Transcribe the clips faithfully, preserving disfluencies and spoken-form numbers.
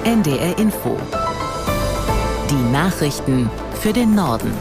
N D R Info. Die Nachrichten für den Norden.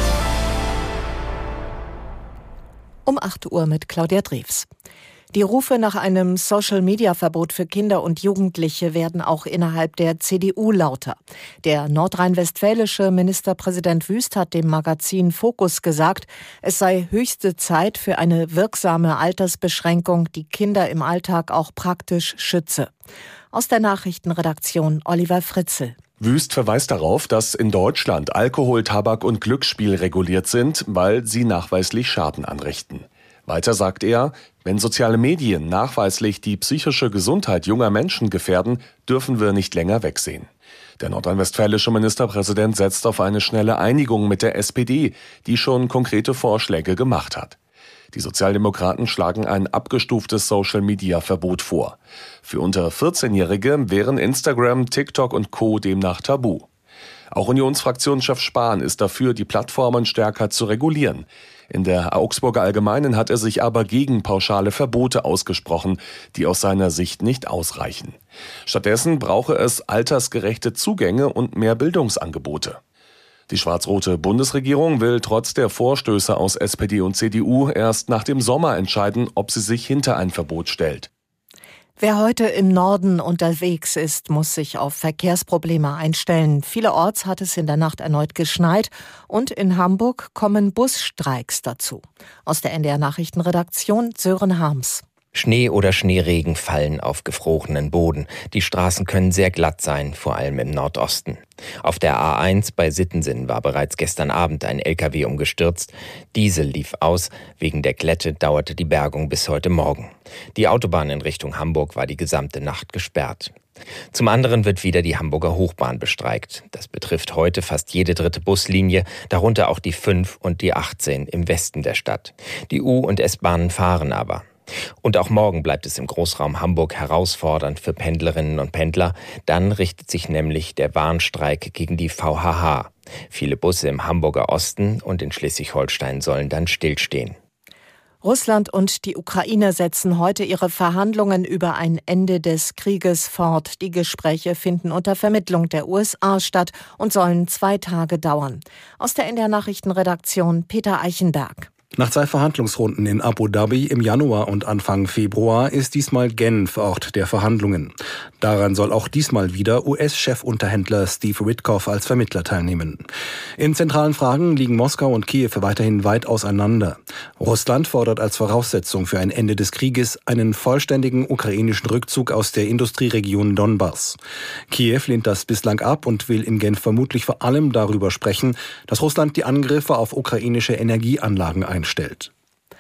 Um acht Uhr mit Claudia Drews. Die Rufe nach einem Social-Media-Verbot für Kinder und Jugendliche werden auch innerhalb der C D U lauter. Der nordrhein-westfälische Ministerpräsident Wüst hat dem Magazin Focus gesagt, es sei höchste Zeit für eine wirksame Altersbeschränkung, die Kinder im Alltag auch praktisch schütze. Aus der Nachrichtenredaktion Oliver Fritzel. Wüst verweist darauf, dass in Deutschland Alkohol, Tabak und Glücksspiel reguliert sind, weil sie nachweislich Schaden anrichten. Weiter sagt er, wenn soziale Medien nachweislich die psychische Gesundheit junger Menschen gefährden, dürfen wir nicht länger wegsehen. Der nordrhein-westfälische Ministerpräsident setzt auf eine schnelle Einigung mit der S P D, die schon konkrete Vorschläge gemacht hat. Die Sozialdemokraten schlagen ein abgestuftes Social-Media-Verbot vor. Für unter vierzehnjährige wären Instagram, TikTok und Co. demnach tabu. Auch Unionsfraktionschef Spahn ist dafür, die Plattformen stärker zu regulieren. In der Augsburger Allgemeinen hat er sich aber gegen pauschale Verbote ausgesprochen, die aus seiner Sicht nicht ausreichen. Stattdessen brauche es altersgerechte Zugänge und mehr Bildungsangebote. Die schwarz-rote Bundesregierung will trotz der Vorstöße aus S P D und C D U erst nach dem Sommer entscheiden, ob sie sich hinter ein Verbot stellt. Wer heute im Norden unterwegs ist, muss sich auf Verkehrsprobleme einstellen. Vielerorts hat es in der Nacht erneut geschneit und in Hamburg kommen Busstreiks dazu. Aus der N D R Nachrichtenredaktion Sören Harms. Schnee oder Schneeregen fallen auf gefrorenen Boden. Die Straßen können sehr glatt sein, vor allem im Nordosten. Auf der A eins bei Sittensen war bereits gestern Abend ein L K W umgestürzt. Diesel lief aus. Wegen der Glätte dauerte die Bergung bis heute Morgen. Die Autobahn in Richtung Hamburg war die gesamte Nacht gesperrt. Zum anderen wird wieder die Hamburger Hochbahn bestreikt. Das betrifft heute fast jede dritte Buslinie, darunter auch die fünf und die achtzehn im Westen der Stadt. Die U- und S-Bahnen fahren aber. Und auch morgen bleibt es im Großraum Hamburg herausfordernd für Pendlerinnen und Pendler. Dann richtet sich nämlich der Warnstreik gegen die V H H. Viele Busse im Hamburger Osten und in Schleswig-Holstein sollen dann stillstehen. Russland und die Ukraine setzen heute ihre Verhandlungen über ein Ende des Krieges fort. Die Gespräche finden unter Vermittlung der U S A statt und sollen zwei Tage dauern. Aus der N D R Nachrichtenredaktion Peter Eichenberg. Nach zwei Verhandlungsrunden in Abu Dhabi im Januar und Anfang Februar ist diesmal Genf Ort der Verhandlungen. Daran soll auch diesmal wieder U S-Chefunterhändler Steve Witkoff als Vermittler teilnehmen. In zentralen Fragen liegen Moskau und Kiew weiterhin weit auseinander. Russland fordert als Voraussetzung für ein Ende des Krieges einen vollständigen ukrainischen Rückzug aus der Industrieregion Donbass. Kiew lehnt das bislang ab und will in Genf vermutlich vor allem darüber sprechen, dass Russland die Angriffe auf ukrainische Energieanlagen einstellt. Stellt.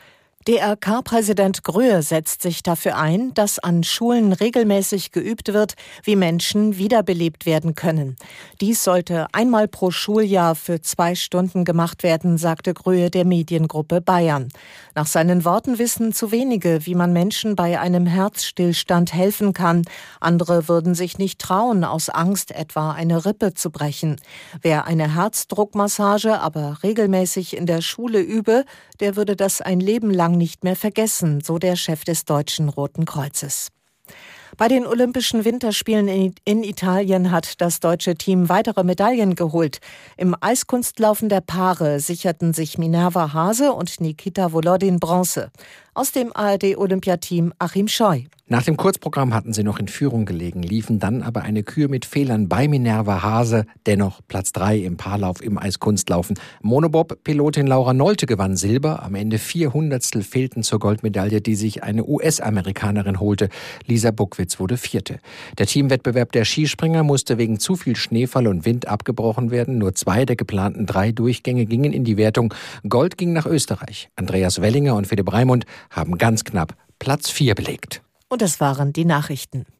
D R K-Präsident Gröhe setzt sich dafür ein, dass an Schulen regelmäßig geübt wird, wie Menschen wiederbelebt werden können. Dies sollte einmal pro Schuljahr für zwei Stunden gemacht werden, sagte Gröhe der Mediengruppe Bayern. Nach seinen Worten wissen zu wenige, wie man Menschen bei einem Herzstillstand helfen kann. Andere würden sich nicht trauen, aus Angst etwa eine Rippe zu brechen. Wer eine Herzdruckmassage aber regelmäßig in der Schule übe, der würde das ein Leben lang nicht mehr vergessen, so der Chef des Deutschen Roten Kreuzes. Bei den Olympischen Winterspielen in Italien hat das deutsche Team weitere Medaillen geholt. Im Eiskunstlaufen der Paare sicherten sich Minerva Hase und Nikita Volodin Bronze. Aus dem A R D-Olympiateam Achim Scheu. Nach dem Kurzprogramm hatten sie noch in Führung gelegen, liefen dann aber eine Kür mit Fehlern bei Minerva Hase. Dennoch Platz drei im Paarlauf im Eiskunstlaufen. Monobob-Pilotin Laura Nolte gewann Silber. Am Ende vier Hundertstel fehlten zur Goldmedaille, die sich eine U S-Amerikanerin holte. Lisa Buckwitz wurde Vierte. Der Teamwettbewerb der Skispringer musste wegen zu viel Schneefall und Wind abgebrochen werden. Nur zwei der geplanten drei Durchgänge gingen in die Wertung. Gold ging nach Österreich. Andreas Wellinger und Philipp Raimund haben ganz knapp Platz vier belegt. Und das waren die Nachrichten.